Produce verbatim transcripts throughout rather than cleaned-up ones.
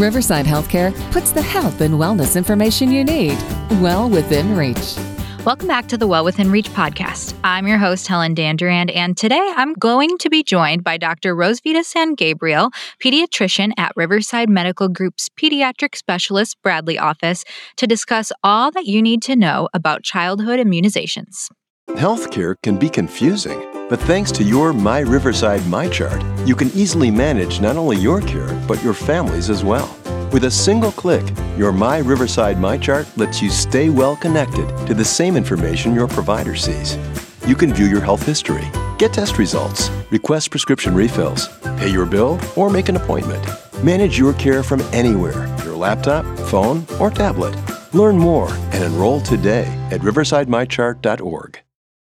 Riverside Healthcare puts the health and wellness information you need well within reach. Welcome back to the Well Within Reach podcast. I'm your host, Helen Dandurand, and today I'm going to be joined by Doctor Rosvita San Gabriel, pediatrician at Riverside Medical Group's pediatric specialist Bradley office, to discuss all that you need to know about childhood immunizations. Healthcare can be confusing, but thanks to your My Riverside MyChart, you can easily manage not only your care, but your family's as well. With a single click, your My Riverside MyChart lets you stay well connected to the same information your provider sees. You can view your health history, get test results, request prescription refills, pay your bill, or make an appointment. Manage your care from anywhere, your laptop, phone, or tablet. Learn more and enroll today at riverside my chart dot org.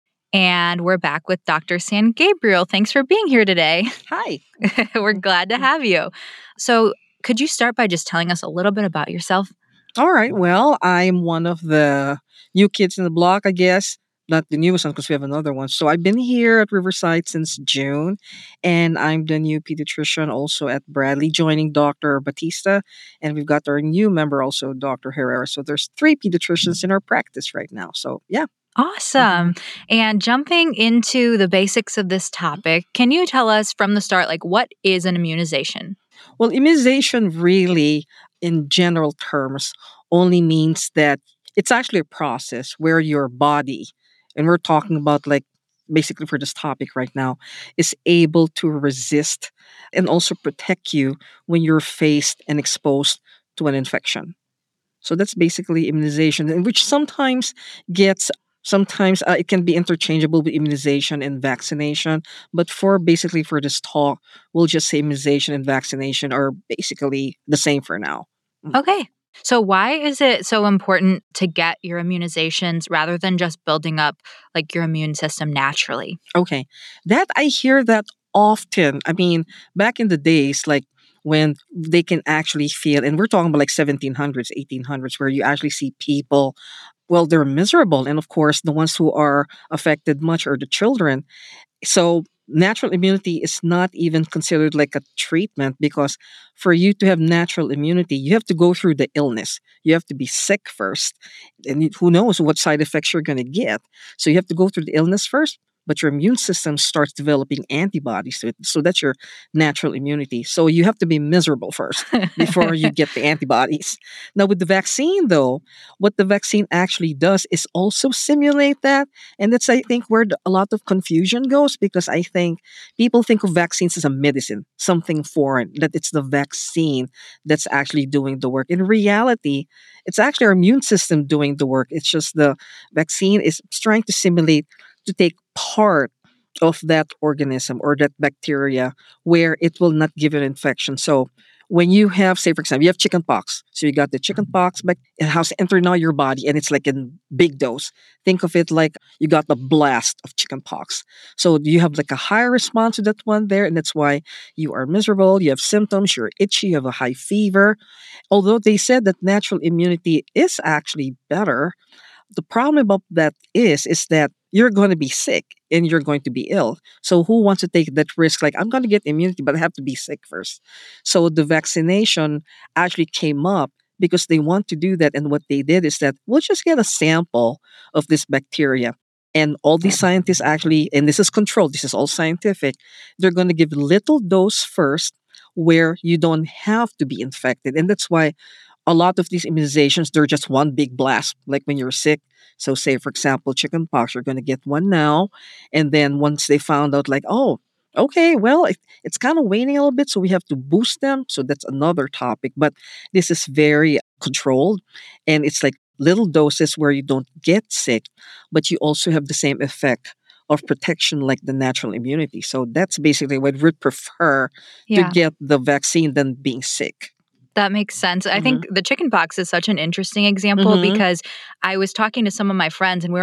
And we're back with Doctor San Gabriel. Thanks for being here today. Hi. We're glad to have you. So, could you start by just telling us a little bit about yourself? All right. Well, I'm one of the new kids in the block, I guess. Not the newest one because we have another one. So I've been here at Riverside since June, and I'm the new pediatrician also at Bradley, joining Doctor Batista. And we've got our new member also, Doctor Herrera. So there's three pediatricians in our practice right now. So yeah. Awesome. And jumping into the basics of this topic, can you tell us from the start, like, what is an immunization? Well, immunization really, in general terms, only means that it's actually a process where your body, and we're talking about like basically for this topic right now, is able to resist and also protect you when you're faced and exposed to an infection. So that's basically immunization, and which sometimes gets Sometimes uh, it can be interchangeable with immunization and vaccination, but for basically for this talk, we'll just say immunization and vaccination are basically the same for now. Okay. So why is it so important to get your immunizations rather than just building up like your immune system naturally? Okay. That I hear that often. I mean, back in the days, like when they can actually feel, and we're talking about like seventeen hundreds, eighteen hundreds, where you actually see people, well, they're miserable. And of course, the ones who are affected much are the children. So natural immunity is not even considered like a treatment, because for you to have natural immunity, you have to go through the illness. You have to be sick first. And who knows what side effects you're going to get. So you have to go through the illness first, but your immune system starts developing antibodies to it. So that's your natural immunity. So you have to be miserable first before you get the antibodies. Now, with the vaccine, though, what the vaccine actually does is also simulate that. And that's, I think, where the, a lot of confusion goes, because I think people think of vaccines as a medicine, something foreign, that it's the vaccine that's actually doing the work. In reality, it's actually our immune system doing the work. It's just the vaccine is trying to simulate to take part of that organism or that bacteria where it will not give you an infection. So when you have, say, for example, you have chicken pox. So you got the chicken pox, but it has entered now your body and it's like in big dose. Think of it like you got the blast of chicken pox. So you have like a higher response to that one there. And that's why you are miserable. You have symptoms, you're itchy, you have a high fever. Although they said that natural immunity is actually better, the problem about that is, is that you're going to be sick and you're going to be ill. So who wants to take that risk? Like, I'm going to get immunity, but I have to be sick first. So the vaccination actually came up because they want to do that. And what they did is that we'll just get a sample of this bacteria. And all these scientists actually, and this is controlled, this is all scientific, they're going to give little dose first where you don't have to be infected. And that's why a lot of these immunizations, they're just one big blast, like when you're sick. So say, for example, chicken pox, you're going to get one now. And then once they found out, like, oh, okay, well, it, it's kind of waning a little bit, so we have to boost them. So that's another topic. But this is very controlled. And it's like little doses where you don't get sick, but you also have the same effect of protection like the natural immunity. So that's basically what we'd prefer Yeah. to get the vaccine than being sick. That makes sense. I Mhm. think the chickenpox is such an interesting example Mhm. because I was talking to some of my friends and we were all like,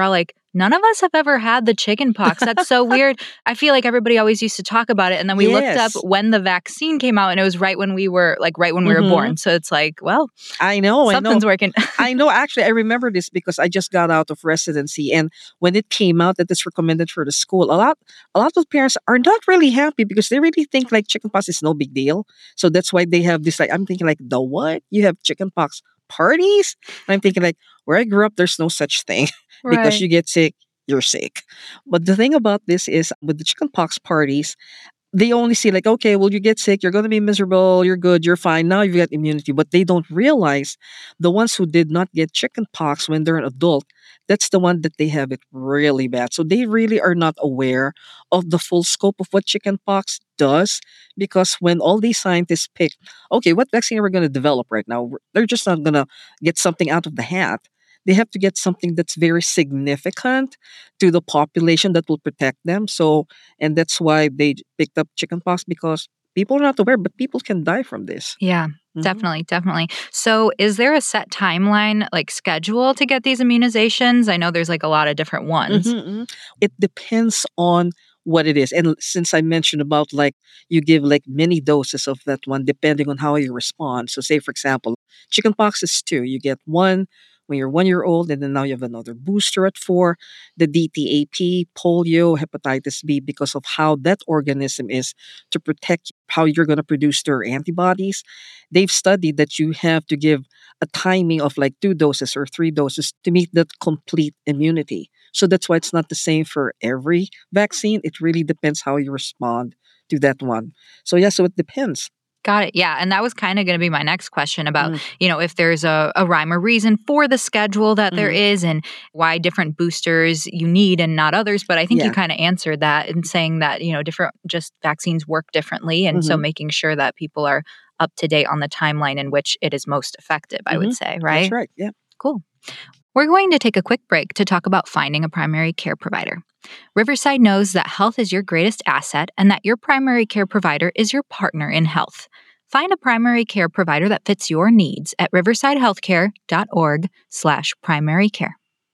None of us have ever had the chicken pox. That's so weird. I feel like everybody always used to talk about it. And then we looked up Yes. when the vaccine came out and it was right when we were like right when we were hmm born. So it's like, well, I know, I know. something's working. I know. Actually, I remember this because I just got out of residency, and when it came out that it's recommended for the school, a lot, a lot of parents are not really happy because they really think like chickenpox is no big deal. So that's why they have this. Like, I'm thinking like, the what? You have chickenpox parties? And I'm thinking like, where I grew up, there's no such thing because Right. you get sick, you're sick. But the thing about this is with the chickenpox parties, they only see like, okay, well, you get sick, you're going to be miserable, you're good, you're fine. Now you've got immunity. But they don't realize the ones who did not get chickenpox when they're an adult, that's the one that they have it really bad. So they really are not aware of the full scope of what chickenpox does because when all these scientists pick, okay, what vaccine are we going to develop right now? They're just not going to get something out of the hat. They have to get something that's very significant to the population that will protect them. So and that's why they j- picked up chickenpox because people are not aware, but people can die from this. Yeah, hmm definitely, definitely. So, is there a set timeline, like schedule to get these immunizations? I know there's like a lot of different ones. hmm It depends on what it is. And since I mentioned about like you give like many doses of that one depending on how you respond. So say for example, chickenpox is two. You get one when you're one year old, and then now you have another booster at four. The D T A P, polio, hepatitis B, because of how that organism is to protect how you're going to produce their antibodies. They've studied that you have to give a timing of like two doses or three doses to meet that complete immunity. So that's why it's not the same for every vaccine. It really depends how you respond to that one. So yeah, so it depends. Got it. Yeah. And that was kind of going to be my next question about, Mm, you know, if there's a, a rhyme or reason for the schedule that there mhm. is and why different boosters you need and not others. But I think you Yeah. kind of answered that in saying that, you know, different just vaccines work differently. And so hmm making sure that people are up to date on the timeline in which it is most effective, I hmm would say, That's right? right. Yeah. Cool. We're going to take a quick break to talk about finding a primary care provider. Riverside knows that health is your greatest asset and that your primary care provider is your partner in health. Find a primary care provider that fits your needs at riversidehealthcare.org slash primary care.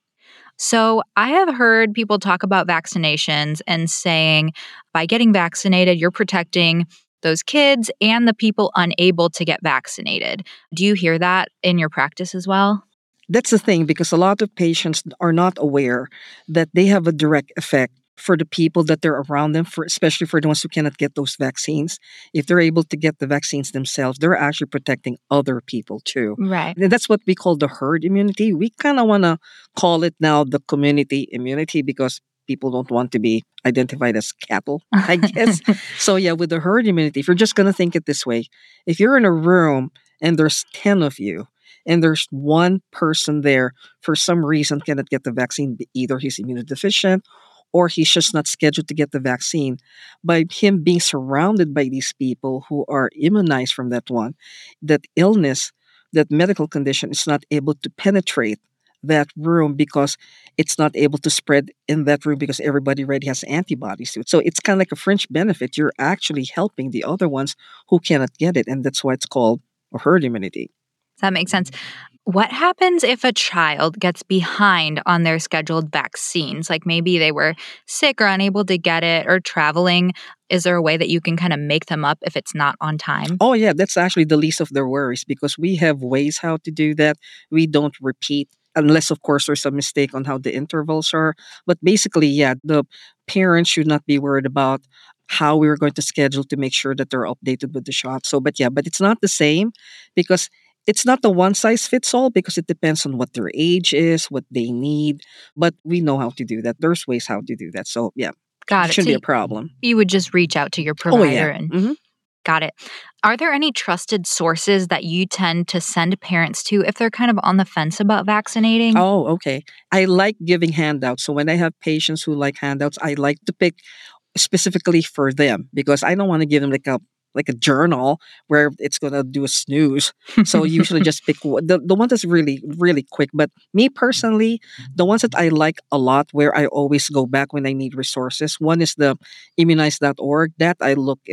So I have heard people talk about vaccinations and saying by getting vaccinated, you're protecting those kids and the people unable to get vaccinated. Do you hear that in your practice as well? That's the thing because a lot of patients are not aware that they have a direct effect for the people that they're around them, for especially for the ones who cannot get those vaccines. If they're able to get the vaccines themselves, they're actually protecting other people too. Right. And that's what we call the herd immunity. We kind of want to call it now the community immunity because people don't want to be identified as cattle, I guess. So yeah, with the herd immunity, if you're just going to think it this way, if you're in a room and there's ten of you, and there's one person there for some reason cannot get the vaccine, either he's immunodeficient or he's just not scheduled to get the vaccine. By him being surrounded by these people who are immunized from that one, that illness, that medical condition is not able to penetrate that room because it's not able to spread in that room because everybody already has antibodies to it. So it's kind of like a fringe benefit. You're actually helping the other ones who cannot get it. And that's why it's called a herd immunity. That makes sense. What happens if a child gets behind on their scheduled vaccines? Like maybe they were sick or unable to get it or traveling. Is there a way that you can kind of make them up if it's not on time? Oh, yeah, that's actually the least of their worries because we have ways how to do that. We don't repeat, unless, of course, there's a mistake on how the intervals are. But basically, yeah, the parents should not be worried about how we're going to schedule to make sure that they're updated with the shot. So, but yeah, but it's not the same because it's not the one size fits all because it depends on what their age is, what they need. But we know how to do that. There's ways how to do that. So, yeah, Got it it. shouldn't So be a y- problem. you would just reach out to your Oh, yeah. provider and hmm got it. Are there any trusted sources that you tend to send parents to if they're kind of on the fence about vaccinating? Oh, okay. I like giving handouts. So when I have patients who like handouts, I like to pick specifically for them because I don't want to give them like a like a journal where it's gonna do a snooze. So usually just pick one- the the one that's really really quick. But me personally, the ones that I like a lot, where I always go back when I need resources. One is the immunize dot org. That I look it up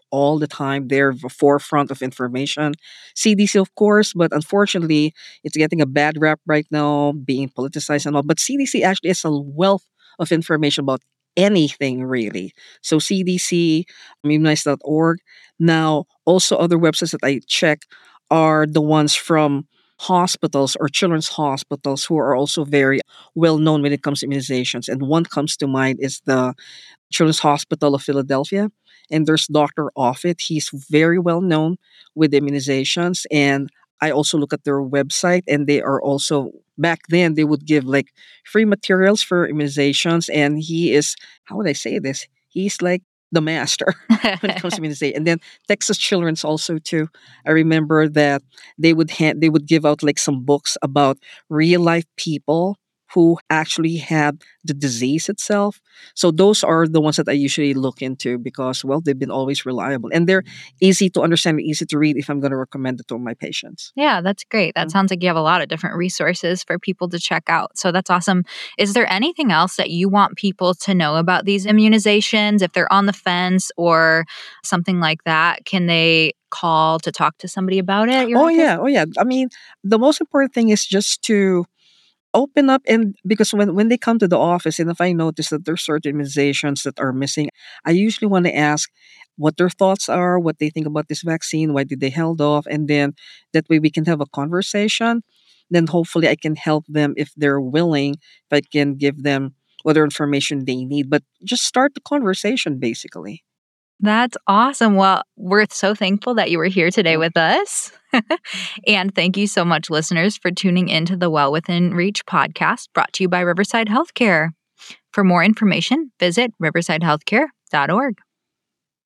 all the time. They're the forefront of information. C D C, of course, but unfortunately, it's getting a bad rap right now, being politicized and all. But C D C actually has a wealth of information about anything really. So C D C, immunize dot org. Now, also other websites that I check are the ones from hospitals or children's hospitals who are also very well known when it comes to immunizations. And one comes to mind is the Children's Hospital of Philadelphia. And there's Doctor Offit. He's very well known with immunizations. And I also look at their website, and they are also, back then, they would give like free materials for immunizations. And he is, how would I say this? He's like the master when it comes to immunization. And then Texas Children's also too. I remember that they would hand, they would give out like some books about real life people who actually had the disease itself. So those are the ones that I usually look into because, well, they've been always reliable and they're easy to understand and easy to read if I'm going to recommend it to my patients. Yeah, that's great. That Mhm. sounds like you have a lot of different resources for people to check out. So that's awesome. Is there anything else that you want people to know about these immunizations? If they're on the fence or something like that, can they call to talk to somebody about it at your Oh office? yeah, oh yeah. I mean, the most important thing is just to open up, and because when when they come to the office and if I notice that there's certain immunizations that are missing, I usually want to ask what their thoughts are, what they think about this vaccine, why did they held off, and then that way we can have a conversation. Then hopefully I can help them if they're willing, if I can give them whatever information they need. But just start the conversation basically. That's awesome. Well, we're so thankful that you were here today Yeah. with us. And thank you so much, listeners, for tuning into the Well Within Reach podcast brought to you by Riverside Healthcare. For more information, visit riverside healthcare dot org.